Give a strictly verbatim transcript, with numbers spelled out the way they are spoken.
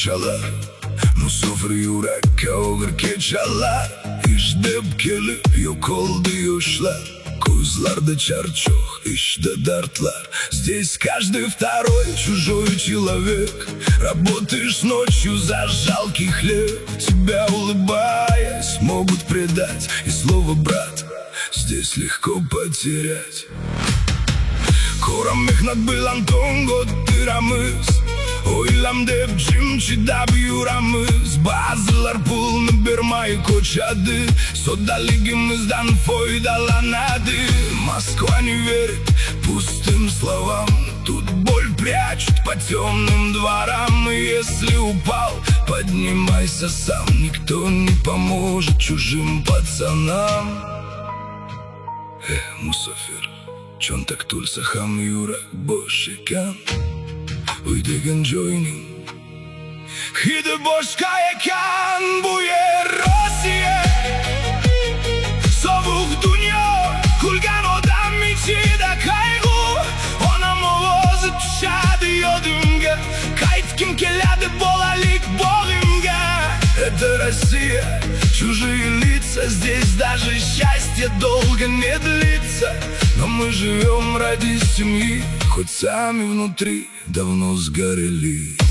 çalar, Musafir yürekte olur keçalar. İşte kelip yok oldu yoşlar, Gözлerde чарчох, işte дартlar. Здесь каждый второй чужой человек. Работаешь ночью за жалкий хлеб. Тебя, улыбаясь, могут предать. И слово «брат» здесь легко потерять. Ko'ramihnat bilan to'ng'ottiramiz, O'ylam deb jim chidab yuramiz. Ba'zilar pulni bermay ko'chadi, Soddaligimizdan foydalanadi. Moskva не верит пустым словам, Тут боль прячут по темным дворам. И если упал, поднимайся сам, Никто не поможет чужим пацанам. Эх, Musafir, Cho'ntak to'lsa ham yurak bo'sh ekan, Uy degan joyning hidi boshqa ekan. Bu yer Rossiya, sovuq dunyo, kulgan odam ichida qayg'u. Onam ovozi tushadi yodimga, Qaytgim keladi bolalik bog'imga. Это Россия, чужие лица, Здесь даже счастье долго не длится. Но мы живем ради семьи, Хоть сами внутри давно сгорели.